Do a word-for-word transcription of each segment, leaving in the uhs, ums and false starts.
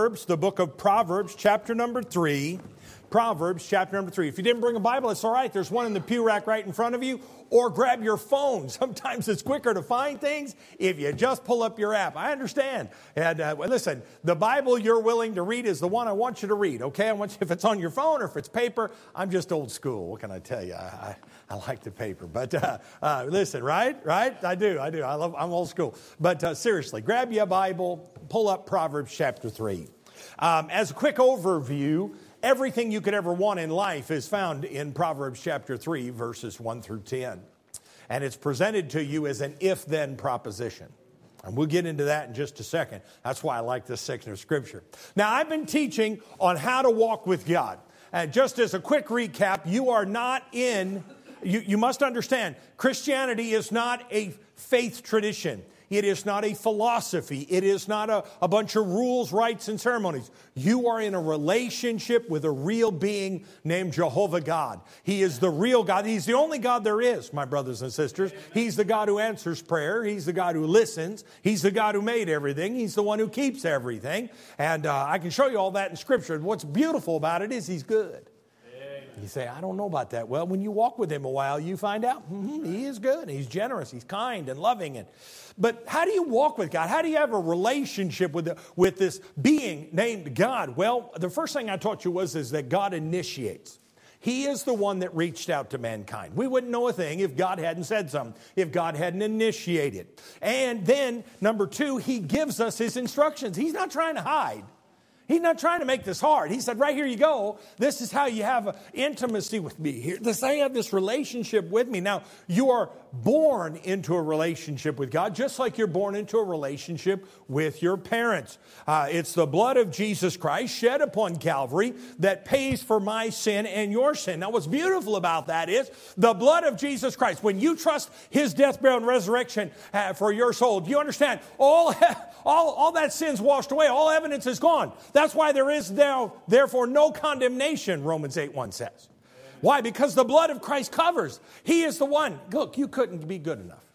Proverbs, the book of Proverbs, chapter number three. Proverbs, chapter number three. If you didn't bring a Bible, it's all right. There's one in the pew rack right in front of you. Or grab your phone. Sometimes it's quicker to find things if you just pull up your app. I understand. And uh, well, listen, the Bible you're willing to read is the one I want you to read, okay? I want you, if it's on your phone or if it's paper, I'm just old school. What can I tell you? I, I, I like the paper. But uh, uh, listen, right? Right? I do. I do. I love, I'm old school. But uh, seriously, grab your Bible, pull up Proverbs chapter three. Um, as a quick overview, everything you could ever want in life is found in Proverbs chapter three, verses one through ten. And it's presented to you as an if-then proposition. And we'll get into that in just a second. That's why I like this section of Scripture. Now, I've been teaching on how to walk with God. And just as a quick recap, you are not in, you, you must understand, Christianity is not a faith tradition. It is not a philosophy. It is not a, a bunch of rules, rites, and ceremonies. You are in a relationship with a real being named Jehovah God. He is the real God. He's the only God there is, my brothers and sisters. He's the God who answers prayer. He's the God who listens. He's the God who made everything. He's the one who keeps everything. And uh, I can show you all that in Scripture. What's beautiful about it is He's good. You say, I don't know about that. Well, when you walk with Him a while, you find out mm-hmm, He is good. He's generous. He's kind and loving. And But how do you walk with God? How do you have a relationship with, the, with this being named God? Well, the first thing I taught you was is that God initiates. He is the one that reached out to mankind. We wouldn't know a thing if God hadn't said something, if God hadn't initiated. And then, number two, He gives us His instructions. He's not trying to hide. He's not trying to make this hard. He said, right here you go. This is how you have an intimacy with me. Here, this how you have this relationship with me. Now, you are born into a relationship with God, just like you're born into a relationship with your parents. Uh, it's the blood of Jesus Christ shed upon Calvary that pays for my sin and your sin. Now, what's beautiful about that is the blood of Jesus Christ. When you trust His death, burial, and resurrection uh, for your soul, do you understand? All, all, all that sin's washed away. All evidence is gone. That's why there is now, therefore, no condemnation, Romans eight one says. Why? Because the blood of Christ covers. He is the one. Look, you couldn't be good enough.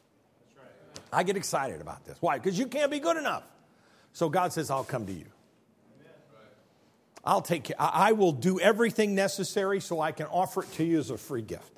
I get excited about this. Why? Because you can't be good enough. So God says, I'll come to you. I'll take care. I will do everything necessary so I can offer it to you as a free gift.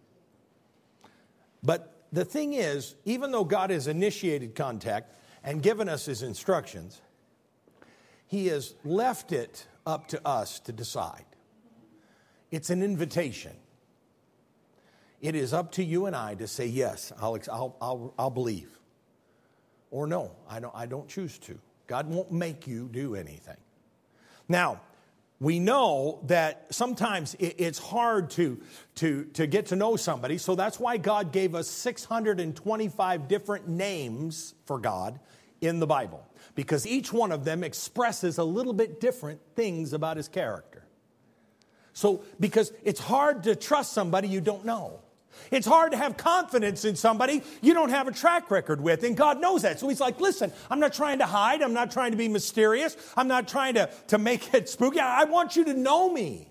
But the thing is, even though God has initiated contact and given us His instructions, He has left it up to us to decide. It's an invitation. It is up to you and I to say, yes, I'll, I'll, I'll, I'll believe. Or no, I don't, I don't choose to. God won't make you do anything. Now, we know that sometimes it's hard to, to, to get to know somebody. So that's why God gave us six hundred twenty-five different names for God in the Bible. Because each one of them expresses a little bit different things about His character. So, because it's hard to trust somebody you don't know. It's hard to have confidence in somebody you don't have a track record with, and God knows that. So He's like, listen, I'm not trying to hide. I'm not trying to be mysterious. I'm not trying to, to make it spooky. I want you to know me.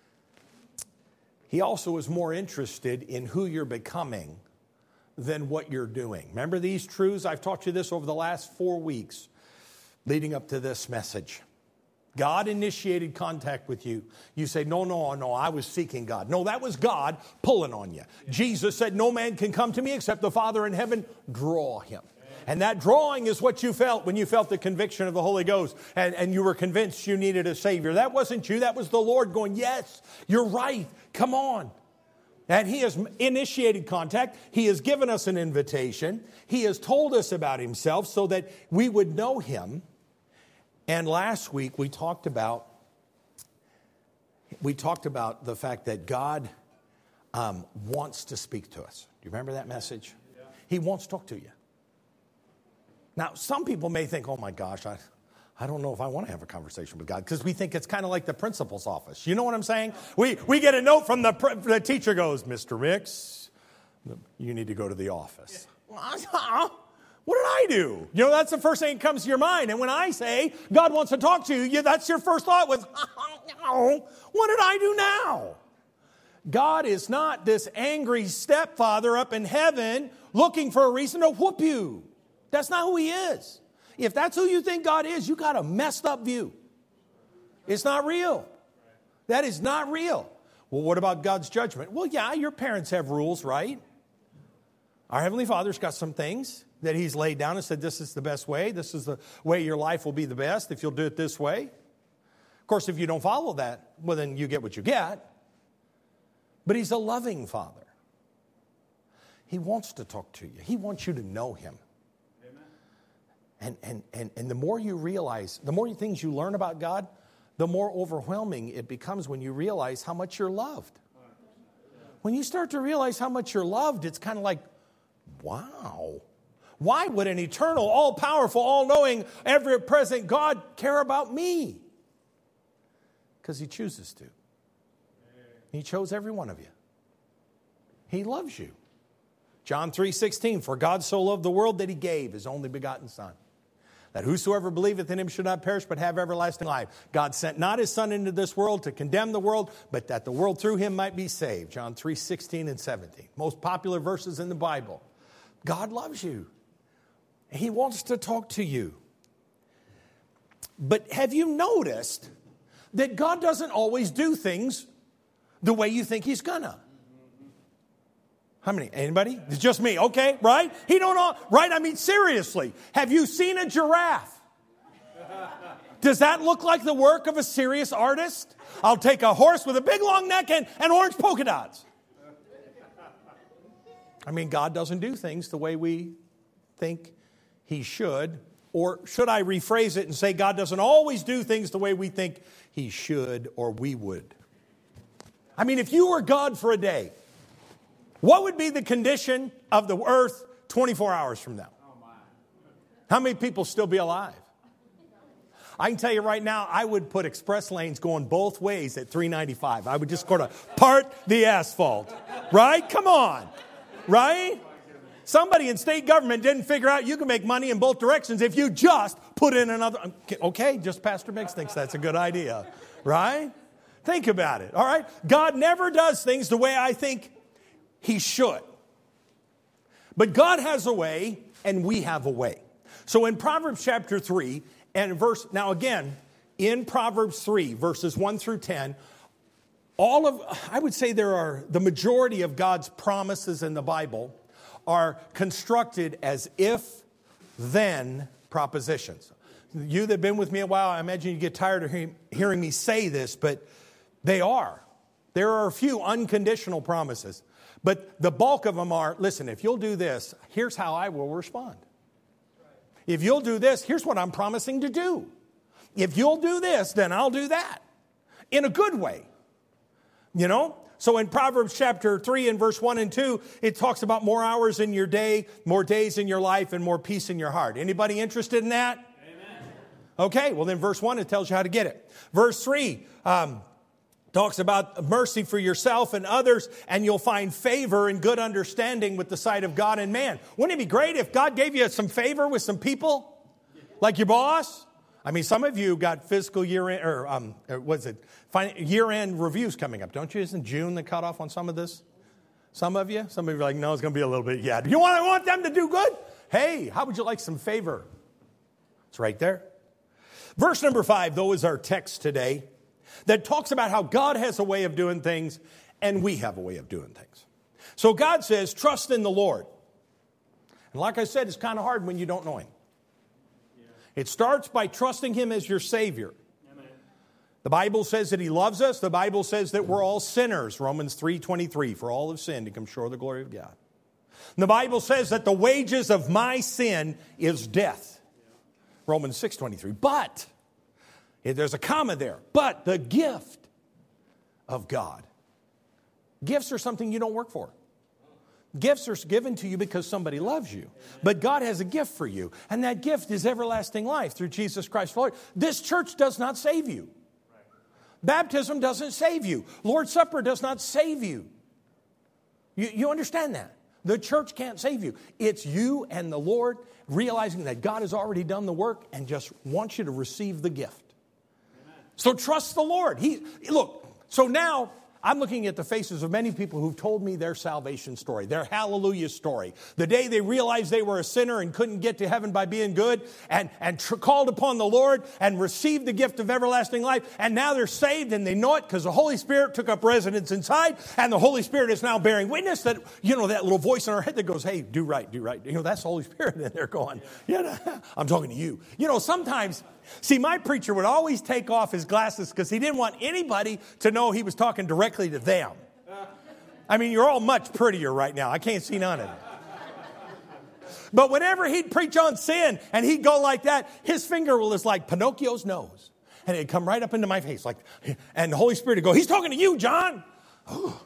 He also is more interested in who you're becoming than what you're doing. Remember these truths? I've taught you this over the last four weeks leading up to this message. God initiated contact with you. You say, no, no, no, I was seeking God. No, that was God pulling on you. Jesus said, no man can come to me except the Father in heaven draw him. And that drawing is what you felt when you felt the conviction of the Holy Ghost and, and you were convinced you needed a Savior. That wasn't you. That was the Lord going, yes, you're right. Come on. And He has initiated contact. He has given us an invitation. He has told us about Himself so that we would know Him. And last week we talked about we talked about the fact that God um, wants to speak to us. Do you remember that message? Yeah. He wants to talk to you. Now, some people may think, oh my gosh, I, I don't know if I want to have a conversation with God, because we think it's kind of like the principal's office. You know what I'm saying? We we get a note from the, the teacher goes, Mister Ricks, you need to go to the office. Yeah. What did I do? You know, that's the first thing that comes to your mind. And when I say God wants to talk to you, that's your first thought was, oh, what did I do now? God is not this angry stepfather up in heaven looking for a reason to whoop you. That's not who He is. If that's who you think God is, you got a messed up view. It's not real. That is not real. Well, what about God's judgment? Well, yeah, your parents have rules, right? Our Heavenly Father's got some things that He's laid down and said, this is the best way. This is the way your life will be the best if you'll do it this way. Of course, if you don't follow that, well, then you get what you get. But He's a loving Father. He wants to talk to you. He wants you to know Him. Amen. And, and, and, and the more you realize, the more things you learn about God, the more overwhelming it becomes when you realize how much you're loved. When you start to realize how much you're loved, it's kind of like, wow. Why would an eternal, all-powerful, all-knowing, ever-present God care about me? Because He chooses to. He chose every one of you. He loves you. John three sixteen, for God so loved the world that He gave His only begotten Son, that whosoever believeth in Him should not perish but have everlasting life. God sent not His Son into this world to condemn the world, but that the world through Him might be saved. John three sixteen and seventeen. Most popular verses in the Bible. God loves you. He wants to talk to you. But have you noticed that God doesn't always do things the way you think He's gonna? How many? Anybody? It's just me. Okay, right? He don't know, right? I mean, seriously. Have you seen a giraffe? Does that look like the work of a serious artist? I'll take a horse with a big long neck and, and orange polka dots. I mean, God doesn't do things the way we think He should. Or should I rephrase it and say God doesn't always do things the way we think He should or we would? I mean, if you were God for a day, what would be the condition of the earth twenty-four hours from now? How many people still be alive? I can tell you right now, I would put express lanes going both ways at three ninety-five. I would just sort of part the asphalt. Right? Come on. Right? Somebody in state government didn't figure out you can make money in both directions if you just put in another. Okay, just Pastor Mix thinks that's a good idea. Right? Think about it. All right? God never does things the way I think He should. But God has a way and we have a way. So in Proverbs chapter three and verse, now again, in Proverbs three, verses one through ten, all of, I would say there are, the majority of God's promises in the Bible are constructed as if-then propositions. You that have been with me a while, I imagine you get tired of hearing, hearing me say this, but they are. There are a few unconditional promises. But the bulk of them are, listen, if you'll do this, here's how I will respond. If you'll do this, here's what I'm promising to do. If you'll do this, then I'll do that. In a good way. You know? So in Proverbs chapter three and verse one and two, it talks about more hours in your day, more days in your life, and more peace in your heart. Anybody interested in that? Amen. Okay, well then verse one, it tells you how to get it. Verse three, um, talks about mercy for yourself and others, and you'll find favor and good understanding with the sight of God and man. Wouldn't it be great if God gave you some favor with some people? Like your boss? I mean, some of you got fiscal year-end, or um, what's it, year-end reviews coming up, don't you? Isn't June the cutoff on some of this? Some of you? Some of you are like, no, it's going to be a little bit, yeah. Do you want, I want them to do good? Hey, how would you like some favor? It's right there. Verse number five, though, is our text today, that talks about how God has a way of doing things and we have a way of doing things. So God says, trust in the Lord. And like I said, it's kind of hard when you don't know Him. Yeah. It starts by trusting Him as your Savior. Amen. The Bible says that He loves us. The Bible says that we're all sinners. Romans three twenty-three, for all have sinned to come short of the glory of God. And the Bible says that the wages of my sin is death. Yeah. Romans six twenty-three. But there's a comma there. But the gift of God. Gifts are something you don't work for. Gifts are given to you because somebody loves you. But God has a gift for you. And that gift is everlasting life through Jesus Christ the Lord. This church does not save you. Baptism doesn't save you. Lord's Supper does not save you. You, you understand that? The church can't save you. It's you and the Lord realizing that God has already done the work and just wants you to receive the gift. So trust the Lord. He, look, so now I'm looking at the faces of many people who've told me their salvation story, their hallelujah story. The day they realized they were a sinner and couldn't get to heaven by being good and, and tr- called upon the Lord and received the gift of everlasting life. And now they're saved and they know it because the Holy Spirit took up residence inside. And the Holy Spirit is now bearing witness that, you know, that little voice in our head that goes, hey, do right, do right. You know, that's the Holy Spirit in there going, yeah, I'm talking to you. You know, sometimes... See, my preacher would always take off his glasses because he didn't want anybody to know he was talking directly to them. I mean, you're all much prettier right now. I can't see none of it. But whenever he'd preach on sin and he'd go like that, his finger was like Pinocchio's nose. And it'd come right up into my face. like, And the Holy Spirit would go, he's talking to you, John. Oh.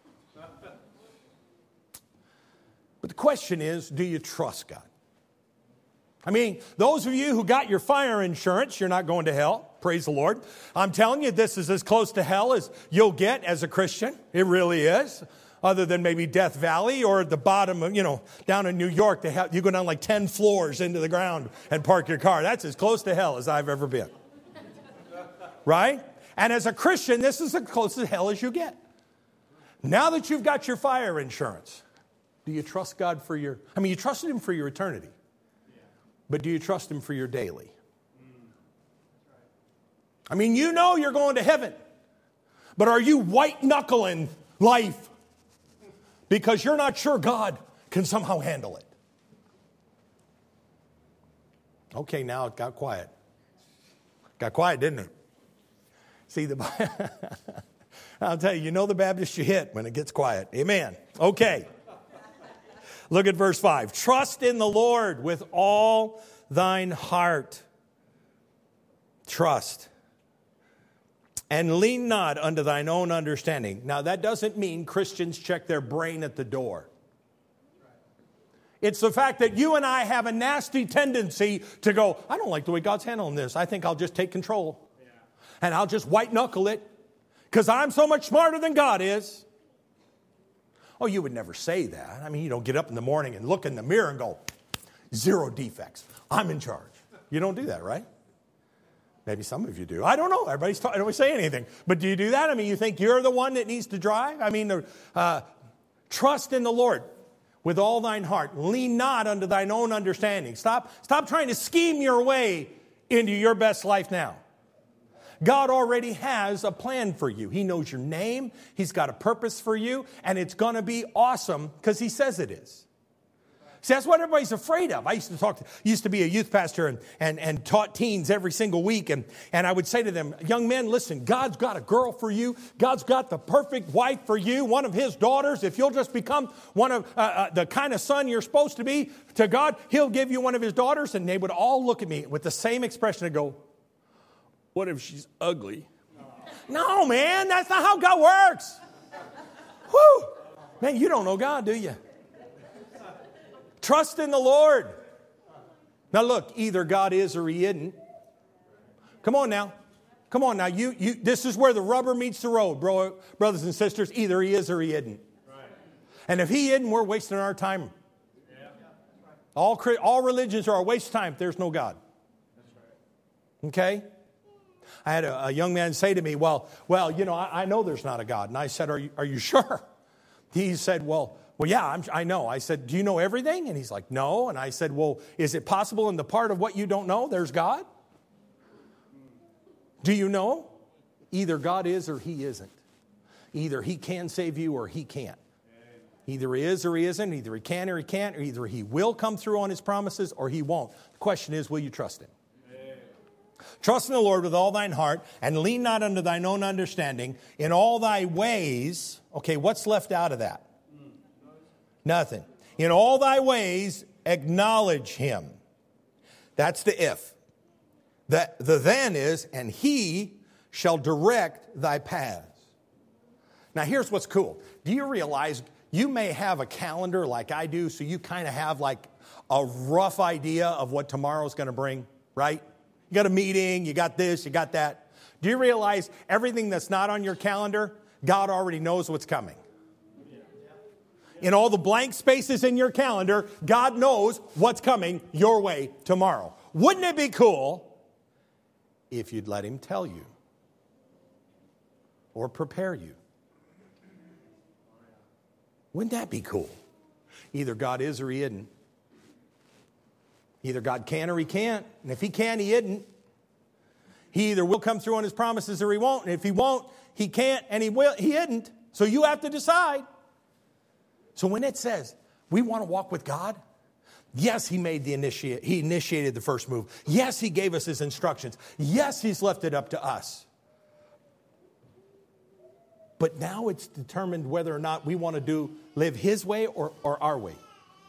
But the question is, do you trust God? I mean, those of you who got your fire insurance, you're not going to hell. Praise the Lord. I'm telling you, this is as close to hell as you'll get as a Christian. It really is. Other than maybe Death Valley or at the bottom of, you know, down in New York, they have, you go down like ten floors into the ground and park your car. That's as close to hell as I've ever been. Right? And as a Christian, this is as close to hell as you get. Now that you've got your fire insurance, do you trust God for your, I mean, you trusted Him for your eternity. But do you trust Him for your daily? I mean, you know you're going to heaven. But are you white-knuckling life because you're not sure God can somehow handle it? Okay, now it got quiet. Got quiet, didn't it? See, the I'll tell you, you know the Baptist you hit when it gets quiet. Amen. Okay. Look at verse five. Trust in the Lord with all thine heart. Trust. And lean not unto thine own understanding. Now, that doesn't mean Christians check their brain at the door. It's the fact that you and I have a nasty tendency to go, I don't like the way God's handling this. I think I'll just take control. Yeah. And I'll just white knuckle it because I'm so much smarter than God is. Oh, you would never say that. I mean, you don't get up in the morning and look in the mirror and go, zero defects. I'm in charge. You don't do that, right? Maybe some of you do. I don't know. Everybody's talking. I don't say anything. But do you do that? I mean, you think you're the one that needs to drive? I mean, uh, trust in the Lord with all thine heart. Lean not unto thine own understanding. Stop, stop trying to scheme your way into your best life now. God already has a plan for you. He knows your name. He's got a purpose for you. And it's going to be awesome because He says it is. See, that's what everybody's afraid of. I used to talk to, used to be a youth pastor and, and, and taught teens every single week. And, and I would say to them, young men, listen, God's got a girl for you. God's got the perfect wife for you, one of His daughters. If you'll just become one of uh, uh, the kind of son you're supposed to be to God, He'll give you one of His daughters. And they would all look at me with the same expression and go, what if she's ugly? No, man, that's not how God works. Whew. Man, you don't know God, do you? Trust in the Lord. Now look, either God is or He isn't. Come on now. Come on now. You, you, this is where the rubber meets the road, bro, brothers and sisters. Either He is or He isn't. Right. And if He isn't, we're wasting our time. Yeah. All, all religions are a waste of time if there's no God. That's right. Okay? I had a, a young man say to me, well, well, you know, I, I know there's not a God. And I said, are you, are you sure? He said, well, well, yeah, I'm, I know. I said, do you know everything? And he's like, no. And I said, well, is it possible in the part of what you don't know, there's God? Do you know? Either God is or He isn't. Either He can save you or He can't. Either He is or He isn't. Either He can or He can't. Or either He will come through on His promises or He won't. The question is, will you trust Him? Trust in the Lord with all thine heart, and lean not unto thine own understanding. In all thy ways, okay, what's left out of that? Nothing. In all thy ways, acknowledge Him. That's the if. The, the then is, and He shall direct thy paths. Now, here's what's cool. Do you realize you may have a calendar like I do, so you kind of have like a rough idea of what tomorrow's going to bring, right? You got a meeting, you got this, you got that. Do you realize everything that's not on your calendar, God already knows what's coming? In all the blank spaces in your calendar, God knows what's coming your way tomorrow. Wouldn't it be cool if you'd let Him tell you or prepare you Wouldn't that be cool? Either God is or he isn't. Either God can or he can't. And if he can, he isn't. He either will come through on his promises or he won't. And if he won't, he can't and he will. He isn't. So you have to decide. So when it says we want to walk with God, yes, he made the initiate. He initiated the first move. Yes, he gave us his instructions. Yes, he's left it up to us. But now it's determined whether or not we want to do live his way or, or our way.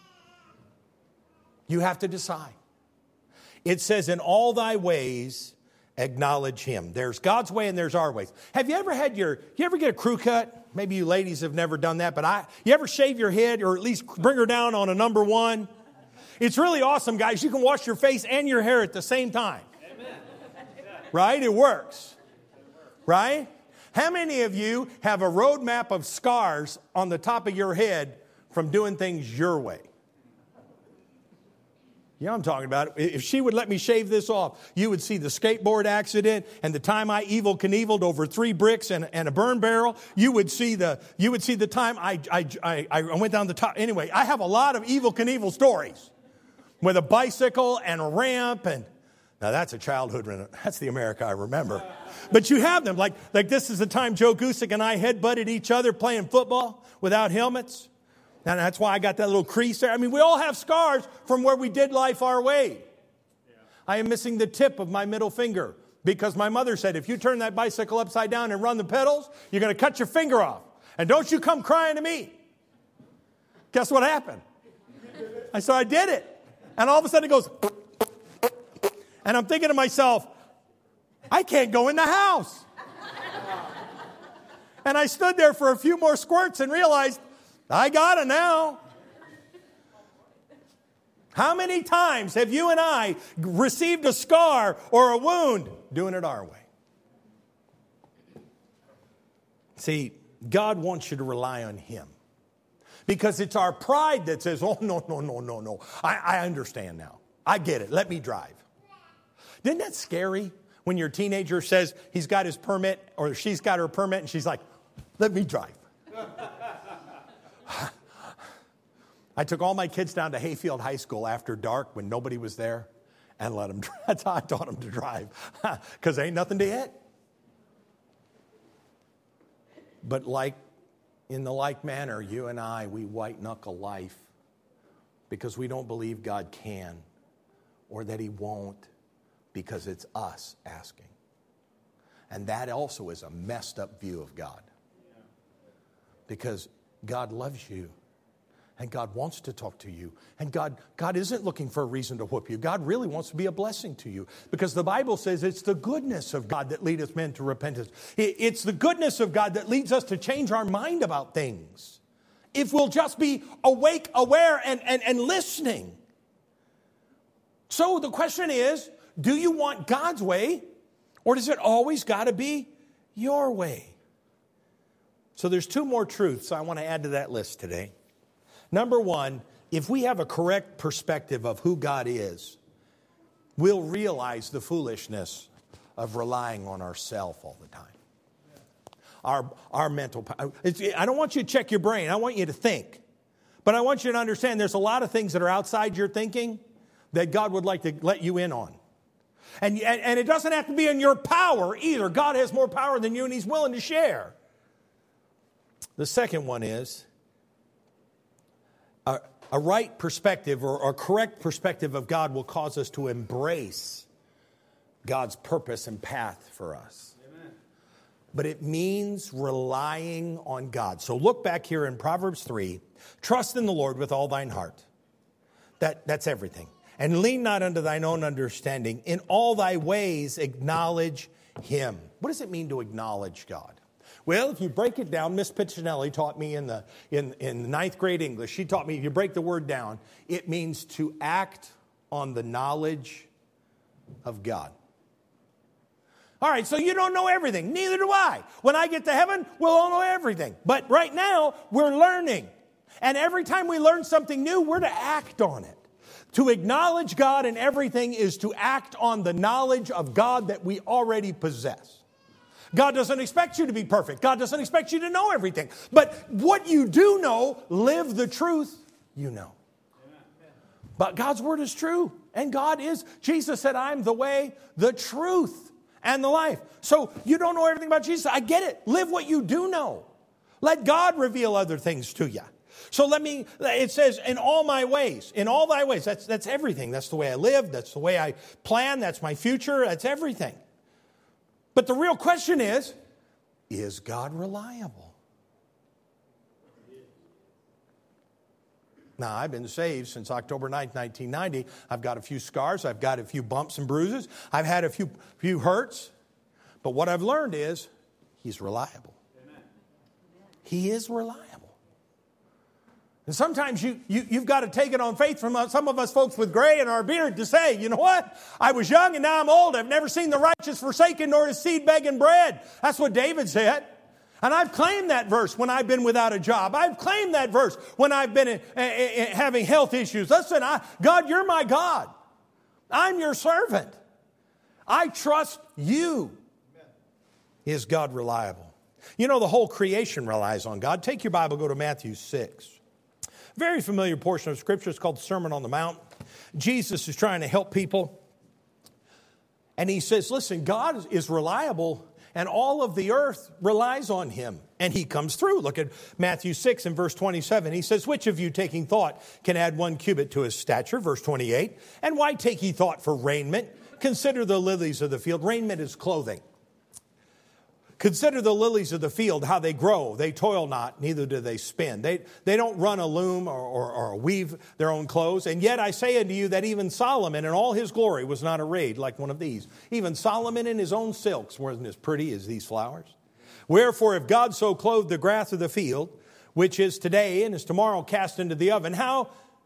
You have to decide. It says, in all thy ways, acknowledge him. There's God's way and there's our ways. Have you ever had your, you ever get a crew cut? Maybe you ladies have never done that, but I, you ever shave your head or at least bring her down on a number one? It's really awesome, guys. You can wash your face and your hair at the same time. Amen. Right? It works. Right? How many of you have a roadmap of scars on the top of your head from doing things your way? Yeah, I'm talking about it. If she would let me shave this off, you would see the skateboard accident and the time I evil Knieveled over three bricks and, and a burn barrel. You would see the you would see the time I, I, I, I went down the top. Anyway, I have a lot of evil Knievel stories with a bicycle and a ramp. And now that's a childhood. That's the America I remember. But you have them. Like, like this is the time Joe Gusick and I headbutted each other playing football without helmets. And that's why I got that little crease there. I mean, we all have scars from where we did life our way. Yeah. I am missing the tip of my middle finger because my mother said, if you turn that bicycle upside down and run the pedals, you're going to cut your finger off. And don't you come crying to me. Guess what happened? I so I did it. And all of a sudden it goes, and I'm thinking to myself, I can't go in the house. And I stood there for a few more squirts and realized, I got it now. How many times have you and I received a scar or a wound doing it our way? See, God wants you to rely on him. Because it's our pride that says, oh, no, no, no, no, no. I, I understand now. I get it. Let me drive. Isn't that scary when your teenager says he's got his permit or she's got her permit and she's like, let me drive. I took all my kids down to Hayfield High School after dark when nobody was there and let them drive. That's how I taught them to drive because there ain't nothing to hit. But like in the like manner, you and I, we white knuckle life because we don't believe God can or that he won't because it's us asking. And that also is a messed up view of God. Because God loves you. And God wants to talk to you. And God, God isn't looking for a reason to whoop you. God really wants to be a blessing to you. Because the Bible says it's the goodness of God that leadeth men to repentance. It's the goodness of God that leads us to change our mind about things. If we'll just be awake, aware, and, and, and listening. So the question is, do you want God's way? Or does it always got to be your way? So there's two more truths I want to add to that list today. Number one, if we have a correct perspective of who God is, we'll realize the foolishness of relying on ourselves all the time. Our, our mental power. I don't want you to check your brain. I want you to think. But I want you to understand there's a lot of things that are outside your thinking that God would like to let you in on. And, and, and it doesn't have to be in your power either. God has more power than you and he's willing to share. The second one is a, a right perspective or a correct perspective of God will cause us to embrace God's purpose and path for us. Amen. But it means relying on God. So look back here in Proverbs three. Trust in the Lord with all thine heart. That, that's everything. And lean not unto thine own understanding. In all thy ways acknowledge him. What does it mean to acknowledge God? Well, if you break it down, Miss Piccinelli taught me in the in, in ninth grade English. She taught me if you break the word down, it means to act on the knowledge of God. All right, so you don't know everything. Neither do I. When I get to heaven, we'll all know everything. But right now, we're learning. And every time we learn something new, we're to act on it. To acknowledge God in everything is to act on the knowledge of God that we already possess. God doesn't expect you to be perfect. God doesn't expect you to know everything. But what you do know, live the truth you know. But God's word is true. And God is, Jesus said, I'm the way, the truth, and the life. So you don't know everything about Jesus. I get it. Live what you do know. Let God reveal other things to you. So let me, it says, in all my ways, in all thy ways, that's, that's everything. That's the way I live. That's the way I plan. That's my future. That's everything. But the real question is, is God reliable? Now, I've been saved since October ninth, nineteen ninety. I've got a few scars. I've got a few bumps and bruises. I've had a few, few hurts. But what I've learned is, He's reliable. Amen. He is reliable. And sometimes you, you, you've got to take it on faith from some of us folks with gray in our beard to say, you know what? I was young and now I'm old. I've never seen the righteous forsaken nor his seed begging bread. That's what David said. And I've claimed that verse when I've been without a job. I've claimed that verse when I've been in, in, in, having health issues. Listen, I, God, you're my God. I'm your servant. I trust you. Is God reliable? You know, the whole creation relies on God. Take your Bible, go to Matthew six. Very familiar portion of Scripture. It's called the Sermon on the Mount. Jesus is trying to help people. And he says, listen, God is reliable and all of the earth relies on him. And he comes through. Look at Matthew six and verse twenty-seven. He says, which of you taking thought can add one cubit to his stature? Verse twenty-eight. And why take ye thought for raiment? Consider the lilies of the field. Raiment is clothing. Consider the lilies of the field, how they grow. They toil not, neither do they spin. They, they don't run a loom or, or, or weave their own clothes. And yet I say unto you that even Solomon in all his glory was not arrayed like one of these. Even Solomon in his own silks wasn't as pretty as these flowers. Wherefore, if God so clothed the grass of the field, which is today and is tomorrow cast into the oven, how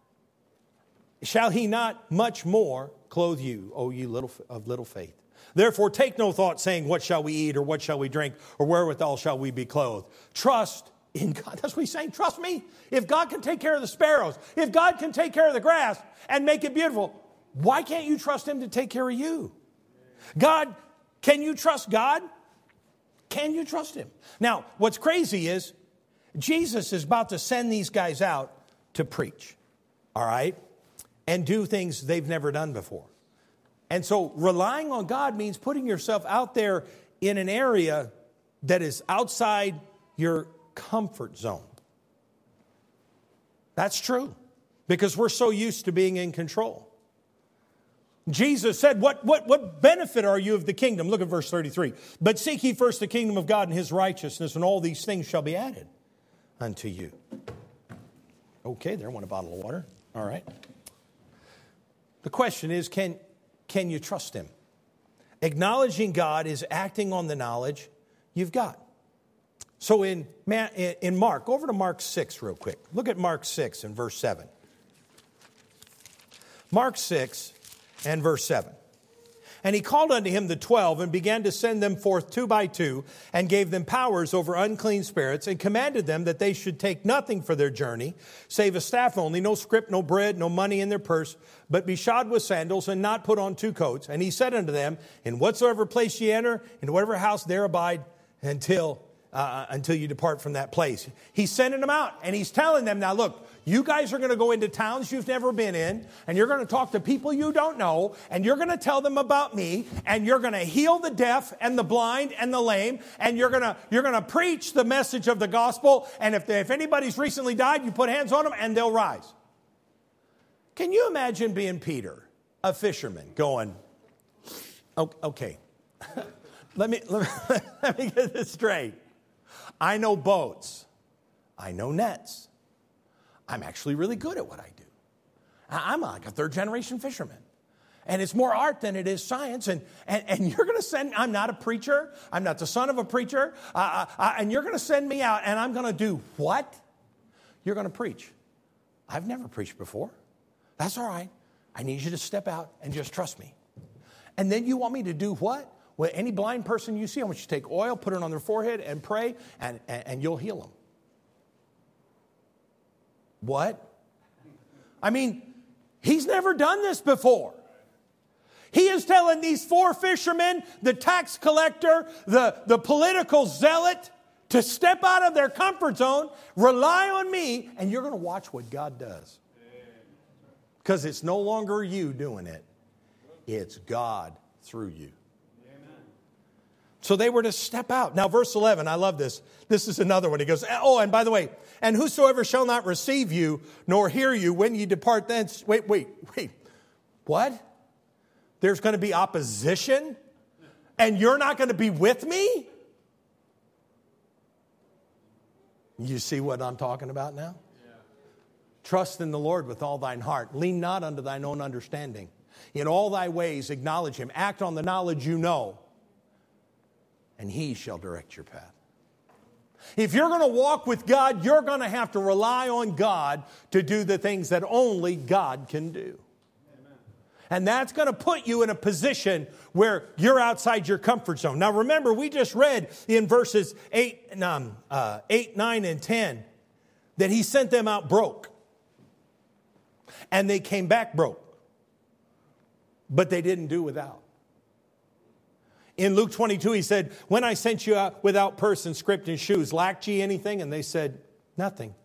shall he not much more clothe you, O ye little of little faith? Therefore, take no thought, saying, what shall we eat, or what shall we drink, or wherewithal shall we be clothed? Trust in God. That's what he's saying. Trust me. If God can take care of the sparrows, if God can take care of the grass and make it beautiful, why can't you trust him to take care of you? God, can you trust God? Can you trust him? Now, what's crazy is Jesus is about to send these guys out to preach, all right, and do things they've never done before. And so relying on God means putting yourself out there in an area that is outside your comfort zone. That's true, because we're so used to being in control. Jesus said, what, what, what benefit are you of the kingdom? Look at verse thirty-three. But seek ye first the kingdom of God and his righteousness, and all these things shall be added unto you. Okay, there went a bottle of water. All right. The question is, can... Can you trust him? Acknowledging God is acting on the knowledge you've got. So in, in Mark, go over to Mark six real quick. Look at Mark six and verse seven. Mark six and verse seven. And he called unto him the twelve and began to send them forth two by two and gave them powers over unclean spirits and commanded them that they should take nothing for their journey, save a staff only, no scrip, no bread, no money in their purse, but be shod with sandals and not put on two coats. And he said unto them, in whatsoever place ye enter, in whatever house there abide until uh, until you depart from that place. He's sending them out and he's telling them, now look, you guys are going to go into towns you've never been in, and you're going to talk to people you don't know, and you're going to tell them about me, and you're going to heal the deaf and the blind and the lame, and you're going to you're going to preach the message of the gospel, and if, they, if anybody's recently died, you put hands on them, and they'll rise. Can you imagine being Peter, a fisherman, going, okay, let me, let me, let me get this straight. I know boats. I know nets. I'm actually really good at what I do. I'm like a third generation fisherman. And it's more art than it is science. And, and, and you're going to send, I'm not a preacher. I'm not the son of a preacher. Uh, uh, and you're going to send me out and I'm going to do what? You're going to preach. I've never preached before. That's all right. I need you to step out and just trust me. And then you want me to do what? Well, any blind person you see, I want you to take oil, put it on their forehead and pray and, and, and you'll heal them. What? I mean, he's never done this before. He is telling these four fishermen, the tax collector, the, the political zealot, to step out of their comfort zone, rely on me, and you're going to watch what God does. Because it's no longer you doing it. It's God through you. So they were to step out. Now, verse eleven, I love this. This is another one. He goes, oh, and by the way, and whosoever shall not receive you, nor hear you, when ye depart thence. Wait, wait, wait. What? There's going to be opposition? And you're not going to be with me? You see what I'm talking about now? Yeah. Trust in the Lord with all thine heart. Lean not unto thine own understanding. In all thy ways acknowledge him. Act on the knowledge you know. And he shall direct your path. If you're going to walk with God, you're going to have to rely on God to do the things that only God can do. Amen. And that's going to put you in a position where you're outside your comfort zone. Now remember, we just read in verses eight, um, uh, eight, nine, and ten that he sent them out broke. And they came back broke. But they didn't do without. In Luke twenty-two, he said, when I sent you out without purse and scrip and shoes, lacked ye anything? And they said, nothing.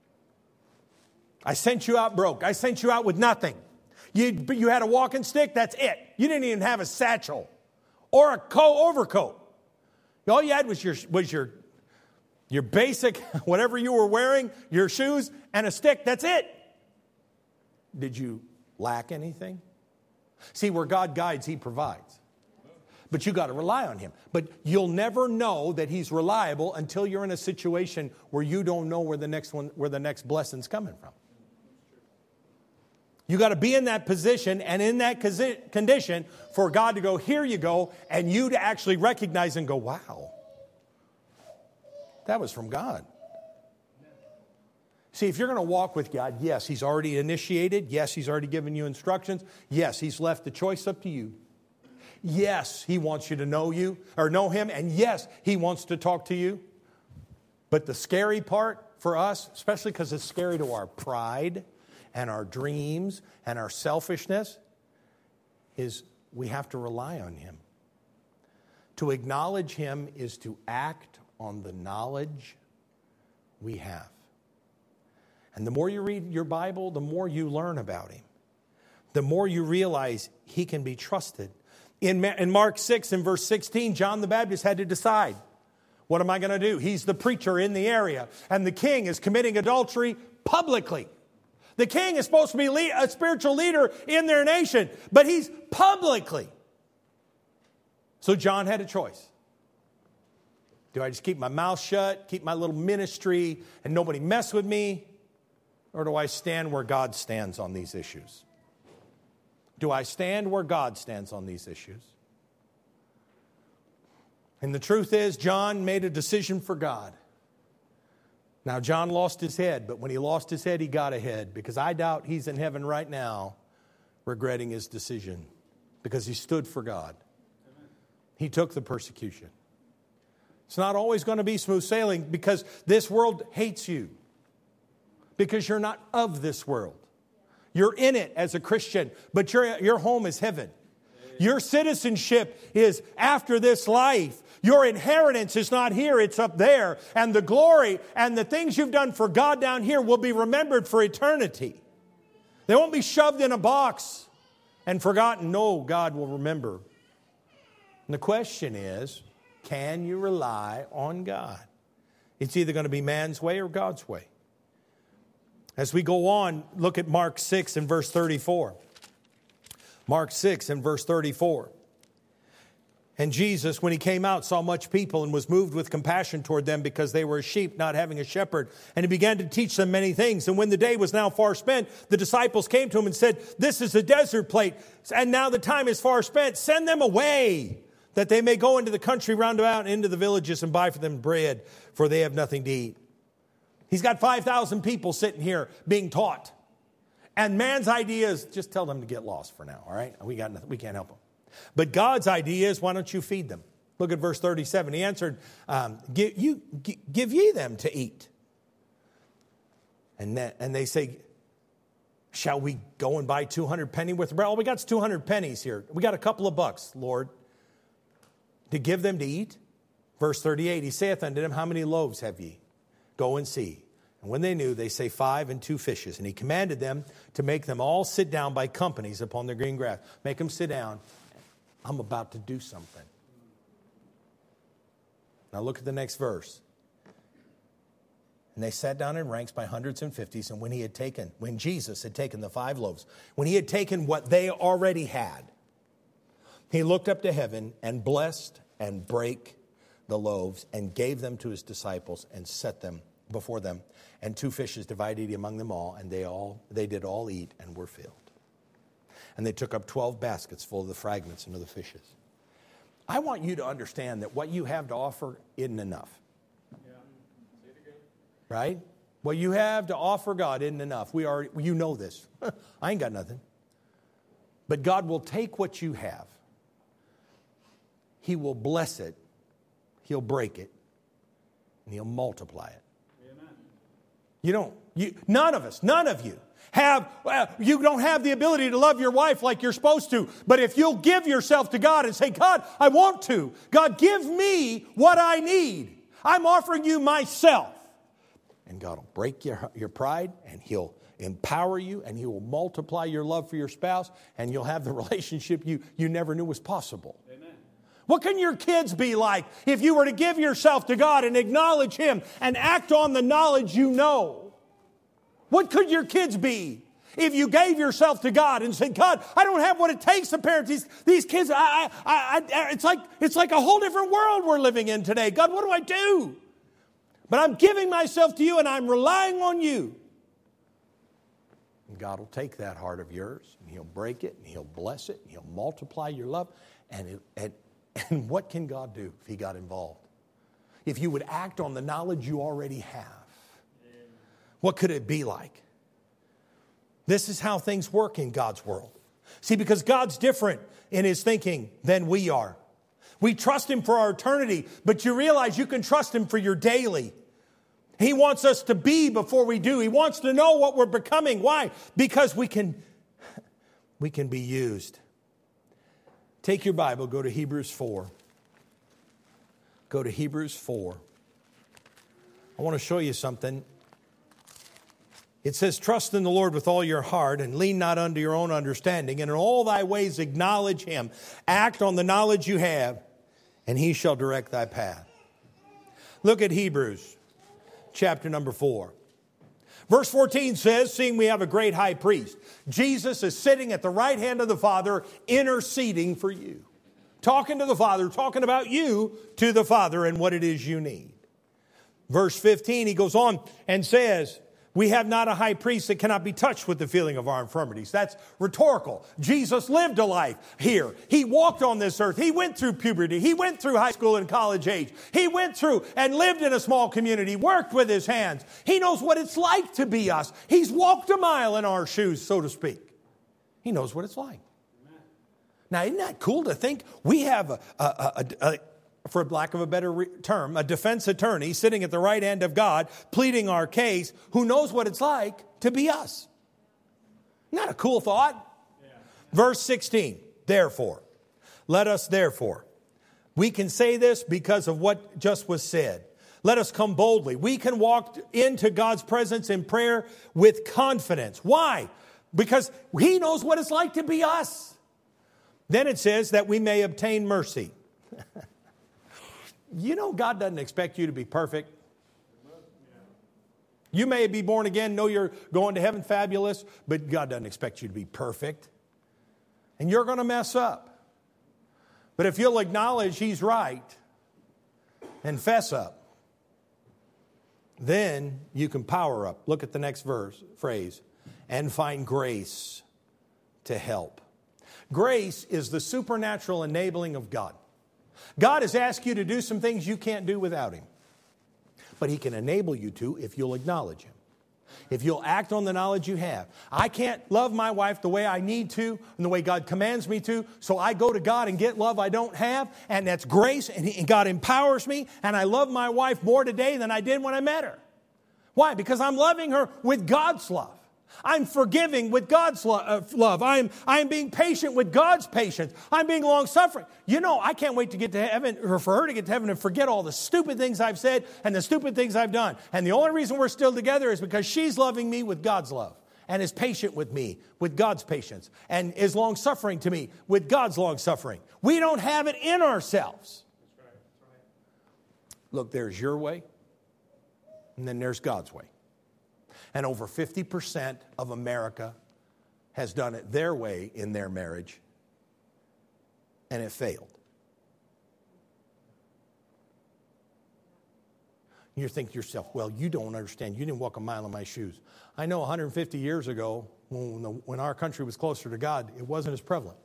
I sent you out broke. I sent you out with nothing. You, you had a walking stick, that's it. You didn't even have a satchel or a co- overcoat. All you had was your, was your, your basic, whatever you were wearing, your shoes, and a stick, that's it. Did you lack anything? See, where God guides, he provides. But you got to rely on him. But you'll never know that he's reliable until you're in a situation where you don't know where the next one, where the next blessing's coming from. You got to be in that position and in that condition for God to go, here you go, and you to actually recognize and go, wow, that was from God. See, if you're going to walk with God, yes, he's already initiated. Yes, he's already given you instructions. Yes, he's left the choice up to you. Yes, he wants you to know you or know him. And yes, he wants to talk to you. But the scary part for us, especially because it's scary to our pride and our dreams and our selfishness, is we have to rely on him. To acknowledge him is to act on the knowledge we have. And the more you read your Bible, the more you learn about him. The more you realize he can be trusted. In Mark six and verse sixteen, John the Baptist had to decide, what am I going to do? He's the preacher in the area, and the king is committing adultery publicly. The king is supposed to be a spiritual leader in their nation, but he's publicly. So John had a choice. Do I just keep my mouth shut, keep my little ministry, and nobody mess with me? Or do I stand where God stands on these issues? Do I stand where God stands on these issues? And the truth is, John made a decision for God. Now, John lost his head, but when he lost his head, he got ahead. Because I doubt he's in heaven right now regretting his decision. Because he stood for God. He took the persecution. It's not always going to be smooth sailing because this world hates you. Because you're not of this world. You're in it as a Christian, but your, your home is heaven. Your citizenship is after this life. Your inheritance is not here, it's up there. And the glory and the things you've done for God down here will be remembered for eternity. They won't be shoved in a box and forgotten. No, God will remember. And the question is, can you rely on God? It's either going to be man's way or God's way. As we go on, look at Mark six and verse thirty-four. Mark six and verse thirty-four. And Jesus, when he came out, saw much people and was moved with compassion toward them because they were as sheep, not having a shepherd. And he began to teach them many things. And when the day was now far spent, the disciples came to him and said, this is a desert place, and now the time is far spent. Send them away, that they may go into the country round about, into the villages, and buy for them bread, for they have nothing to eat. He's got five thousand people sitting here being taught. And man's idea is just tell them to get lost for now, all right? We got nothing, we can't help them. But God's idea is, why don't you feed them? Look at verse thirty-seven. He answered, um, give, you, give ye them to eat. And, that, and they say, Shall we go and buy two hundred penny worth of bread? All we got is two hundred pennies here. We got a couple of bucks, Lord, to give them to eat. Verse thirty-eight, he saith unto them, how many loaves have ye? Go and see. And when they knew, they say five and two fishes. And he commanded them to make them all sit down by companies upon the green grass. Make them sit down. I'm about to do something. Now look at the next verse. And they sat down in ranks by hundreds and fifties. And when he had taken, when Jesus had taken the five loaves, when he had taken what they already had, he looked up to heaven and blessed and brake the loaves and gave them to his disciples and set them before them. And two fishes divided he among them all. And they all, they did all eat and were filled. And they took up twelve baskets full of the fragments and of the fishes. I want you to understand that what you have to offer isn't enough. Right? What you have to offer God isn't enough. We are, you know this. I ain't got nothing. But God will take what you have. He will bless it. He'll break it. And he'll multiply it. Amen. You don't, you, none of us, none of you have, well, you don't have the ability to love your wife like you're supposed to. But if you'll give yourself to God and say, God, I want to. God, give me what I need. I'm offering you myself. And God will break your, your pride, and he'll empower you, and he will multiply your love for your spouse, and you'll have the relationship you, you never knew was possible. Amen. What can your kids be like if you were to give yourself to God and acknowledge him and act on the knowledge you know? What could your kids be if you gave yourself to God and said, God, I don't have what it takes to parent these, these kids. I, I, I, it's like, it's like a whole different world we're living in today. God, what do I do? But I'm giving myself to you and I'm relying on you. And God will take that heart of yours and he'll break it and he'll bless it and he'll multiply your love. And, it, and, and what can God do if he got involved? If you would act on the knowledge you already have, what could it be like? This is how things work in God's world. See, because God's different in his thinking than we are. We trust him for our eternity, but you realize you can trust him for your daily. He wants us to be before we do. He wants to know what we're becoming. Why? Because we can, we can be used. Take your Bible, go to Hebrews four. Go to Hebrews four. I want to show you something. It says, trust in the Lord with all your heart and lean not unto your own understanding. And in all thy ways acknowledge him. Act on the knowledge you have, and he shall direct thy path. Look at Hebrews chapter number four. Verse fourteen says, seeing we have a great high priest, Jesus is sitting at the right hand of the Father, interceding for you. Talking to the Father, talking about you to the Father and what it is you need. Verse fifteen, he goes on and says, we have not a high priest that cannot be touched with the feeling of our infirmities. That's rhetorical. Jesus lived a life here. He walked on this earth. He went through puberty. He went through high school and college age. He went through and lived in a small community, worked with his hands. He knows what it's like to be us. He's walked a mile in our shoes, so to speak. He knows what it's like. Now, isn't that cool to think we have a, a, a, a for lack of a better re- term, a defense attorney sitting at the right hand of God, pleading our case, who knows what it's like to be us. Not a cool thought. Yeah. Verse sixteen, therefore, let us therefore, we can say this because of what just was said. Let us come boldly. We can walk into God's presence in prayer with confidence. Why? Because he knows what it's like to be us. Then it says that we may obtain mercy. You know, God doesn't expect you to be perfect. You may be born again, know you're going to heaven, fabulous, but God doesn't expect you to be perfect. And you're going to mess up. But if you'll acknowledge he's right and fess up, then you can power up. Look at the next verse, phrase, and find grace to help. Grace is the supernatural enabling of God. God has asked you to do some things you can't do without him. But he can enable you to if you'll acknowledge him. If you'll act on the knowledge you have. I can't love my wife the way I need to and the way God commands me to. So I go to God and get love I don't have. And that's grace. And, he, and God empowers me. And I love my wife more today than I did when I met her. Why? Because I'm loving her with God's love. I'm forgiving with God's lo- uh, love. I'm, I'm being patient with God's patience. I'm being long-suffering. You know, I can't wait to get to heaven, or for her to get to heaven and forget all the stupid things I've said and the stupid things I've done. And the only reason we're still together is because she's loving me with God's love and is patient with me with God's patience and is long-suffering to me with God's long-suffering. We don't have it in ourselves. That's right. That's right. Look, there's your way, and then there's God's way. And over fifty percent of America has done it their way in their marriage, and it failed. You think to yourself, well, you don't understand. You didn't walk a mile in my shoes. I know one hundred fifty years ago, when, the, when our country was closer to God, it wasn't as prevalent.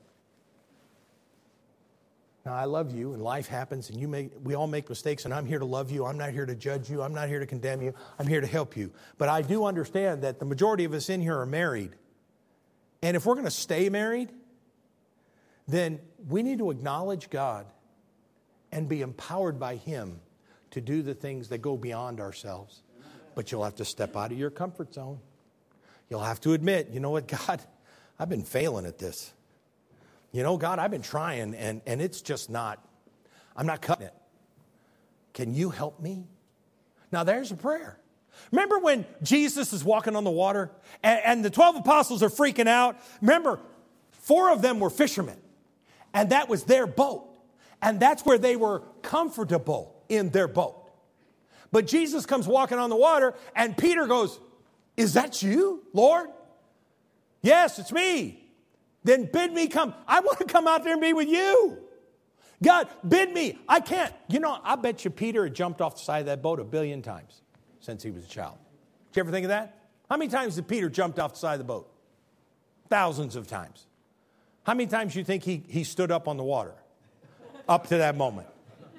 Now, I love you, and life happens, and you make, we all make mistakes, and I'm here to love you. I'm not here to judge you. I'm not here to condemn you. I'm here to help you. But I do understand that the majority of us in here are married. And if we're going to stay married, then we need to acknowledge God and be empowered by Him to do the things that go beyond ourselves. But you'll have to step out of your comfort zone. You'll have to admit, you know what, God, I've been failing at this. You know, God, I've been trying, and, and it's just not, I'm not cutting it. Can you help me? Now, there's a prayer. Remember when Jesus is walking on the water, and, and the twelve apostles are freaking out? Remember, four of them were fishermen, and that was their boat. And that's where they were comfortable in their boat. But Jesus comes walking on the water, and Peter goes, is that you, Lord? Yes, it's me. Then bid me come. I want to come out there and be with you. God, bid me. I can't. You know, I bet you Peter had jumped off the side of that boat a billion times since he was a child. Did you ever think of that? How many times did Peter jump off the side of the boat? Thousands of times. How many times do you think he, he stood up on the water up to that moment?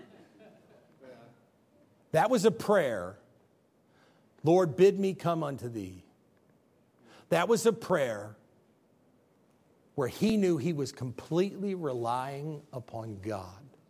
That was a prayer. Lord, bid me come unto thee. That was a prayer where he knew he was completely relying upon God.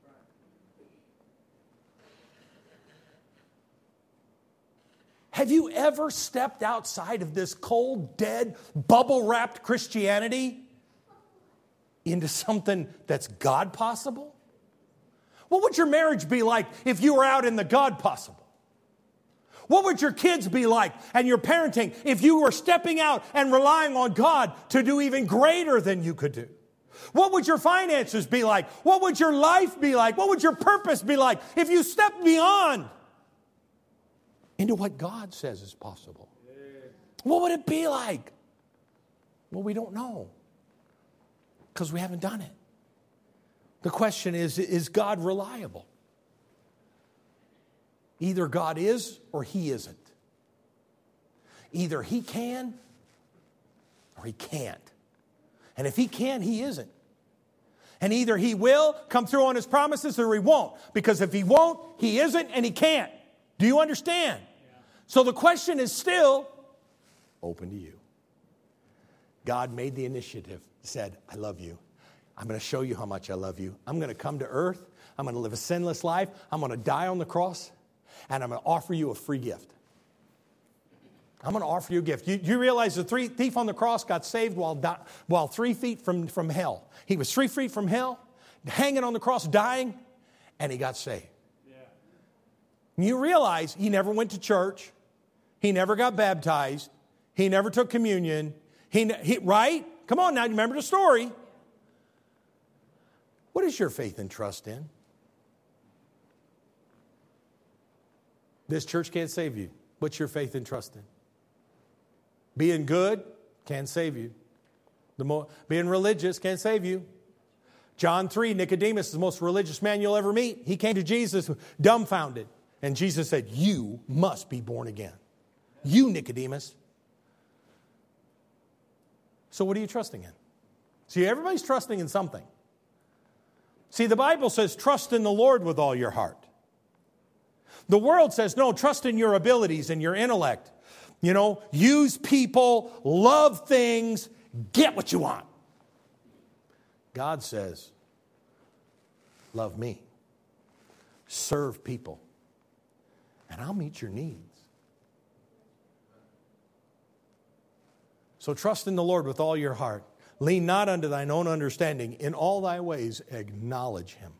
Have you ever stepped outside of this cold, dead, bubble-wrapped Christianity into something that's God possible? What would your marriage be like if you were out in the God possible? What would your kids be like and your parenting if you were stepping out and relying on God to do even greater than you could do? What would your finances be like? What would your life be like? What would your purpose be like if you stepped beyond into what God says is possible? What would it be like? Well, we don't know because we haven't done it. The question is, is God reliable? Either God is or He isn't. Either He can or He can't. And if He can, He isn't. And either He will come through on His promises or He won't. Because if He won't, He isn't and He can't. Do you understand? Yeah. So the question is still open to you. God made the initiative, said, I love you. I'm going to show you how much I love you. I'm going to come to earth. I'm going to live a sinless life. I'm going to die on the cross. And I'm going to offer you a free gift. I'm going to offer you a gift. You, you realize the three, thief on the cross got saved while, di- while three feet from, from hell. He was three feet from hell, hanging on the cross, dying, and he got saved. Yeah. You realize he never went to church. He never got baptized. He never took communion. He, he right? Come on now, you remember the story. What is your faith and trust in? This church can't save you. What's your faith and trust in? Being good can't save you. The more, being religious can't save you. John three, Nicodemus is the most religious man you'll ever meet. He came to Jesus dumbfounded. And Jesus said, you must be born again. You, Nicodemus. So what are you trusting in? See, everybody's trusting in something. See, the Bible says, trust in the Lord with all your heart. The world says, no, trust in your abilities and your intellect. You know, use people, love things, get what you want. God says, love me, serve people, and I'll meet your needs. So trust in the Lord with all your heart. Lean not unto thine own understanding. In all thy ways acknowledge him.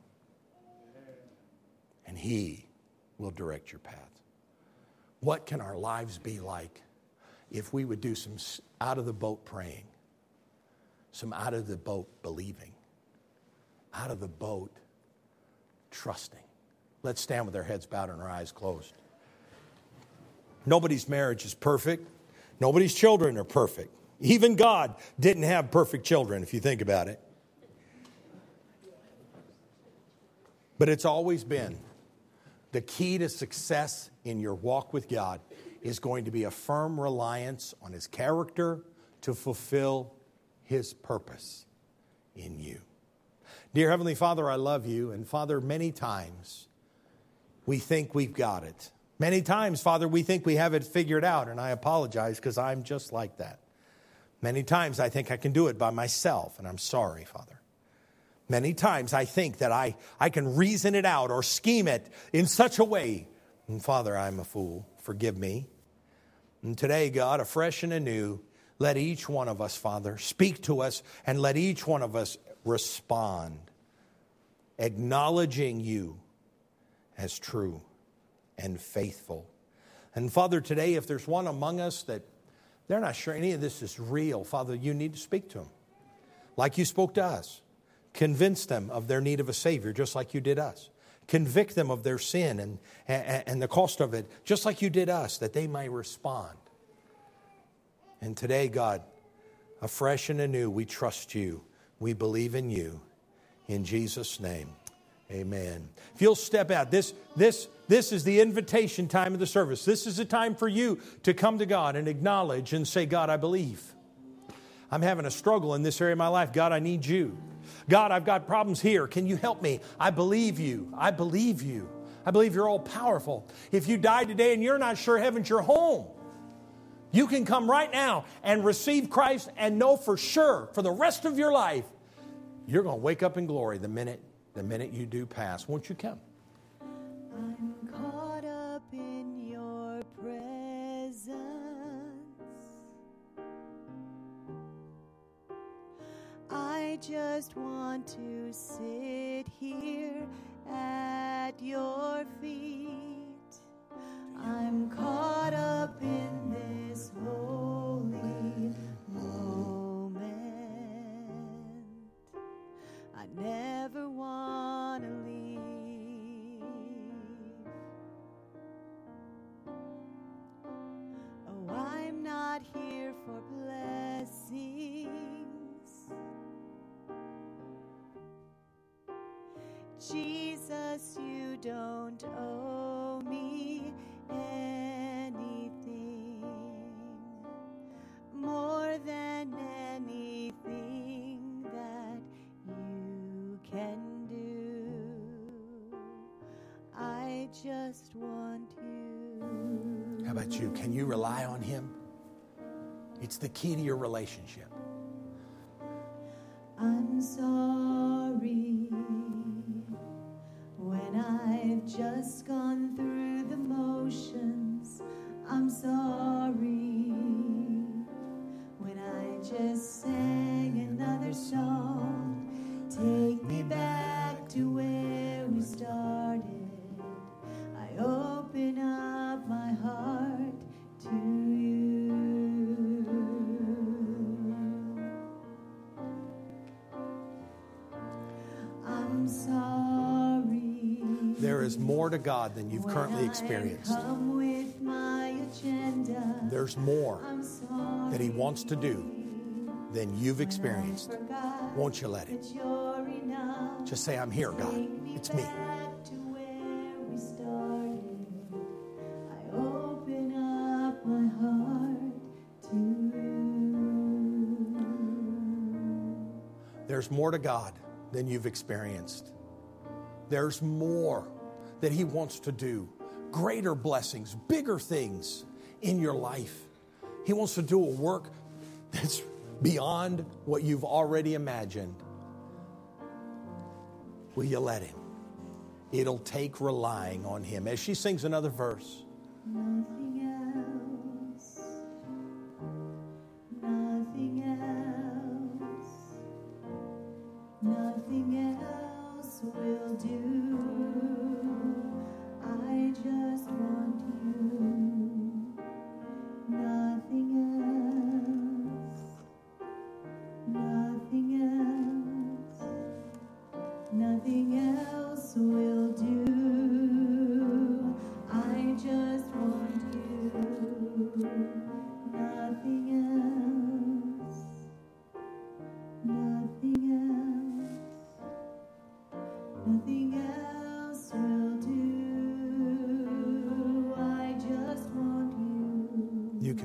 And he will direct your path. What can our lives be like if we would do some out of the boat praying, some out of the boat believing, out of the boat trusting? Let's stand with our heads bowed and our eyes closed. Nobody's marriage is perfect. Nobody's children are perfect. Even God didn't have perfect children, if you think about it. But it's always been the key to success in your walk with God is going to be a firm reliance on his character to fulfill his purpose in you. Dear Heavenly Father, I love you. And Father, many times we think we've got it. Many times, Father, we think we have it figured out. And I apologize because I'm just like that. Many times I think I can do it by myself, and I'm sorry, Father. Many times I think that I, I can reason it out or scheme it in such a way. And Father, I'm a fool. Forgive me. And today, God, afresh and anew, let each one of us, Father, speak to us and let each one of us respond, acknowledging you as true and faithful. And Father, today, if there's one among us that they're not sure any of this is real, Father, you need to speak to them like you spoke to us. Convince them of their need of a Savior, just like you did us. Convict them of their sin and, and, and the cost of it, just like you did us, that they may respond. And today, God, afresh and anew, we trust you. We believe in you. In Jesus' name, amen. If you'll step out, this, this, this is the invitation time of the service. This is the time for you to come to God and acknowledge and say, God, I believe. I'm having a struggle in this area of my life. God, I need you. God, I've got problems here. Can you help me? I believe you. I believe you. I believe you're all powerful. If you died today and you're not sure heaven's your home, you can come right now and receive Christ and know for sure for the rest of your life, you're going to wake up in glory the minute, the minute you do pass. Won't you come? I'm caught up in your presence. I just want to sit here at your feet. I'm caught up in this holy moment. I never want to leave. Oh, I'm not here for blessings. Jesus, you don't owe me anything more than anything that you can do. I just want you. How about you? Can you rely on him? It's the key to your relationship. I'm sorry when I've just gone through the motions. I'm sorry when I just sang another song. Take me back to where we started. I open up my heart to you. I'm sorry. There is more to God than you've currently experienced. Come with my agenda. There's more I'm sorry that he wants to do than you've experienced. Won't you let him? that you're enough. Just say, I'm here, God. Take me It's me. back to where we started. I open up my heart to you. There's more to God than you've experienced. There's more that he wants to do. Greater blessings, bigger things in your life. He wants to do a work that's beyond what you've already imagined. Will you let him? It'll take relying on him. As she sings another verse. Nothing else, nothing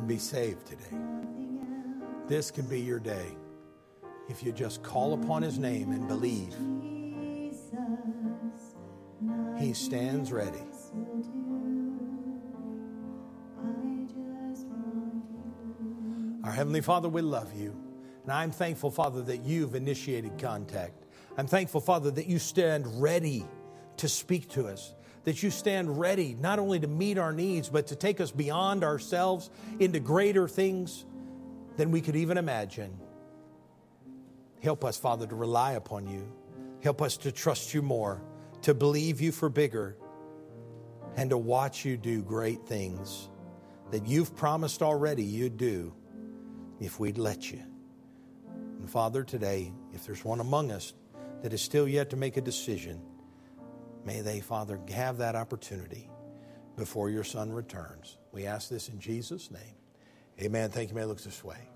can be saved today. This can be your day. If you just call upon His name and believe, He stands ready. Our Heavenly Father, we love You. And I'm thankful, Father, that You've initiated contact. I'm thankful, Father, that You stand ready to speak to us. That You stand ready not only to meet our needs, but to take us beyond ourselves into greater things than we could even imagine. Help us, Father, to rely upon You. Help us to trust You more, to believe You for bigger, and to watch You do great things that You've promised already You'd do if we'd let You. And Father, today, if there's one among us that is still yet to make a decision, may they, Father, have that opportunity before Your Son returns. We ask this in Jesus' name. Amen. Thank you. May it look this way.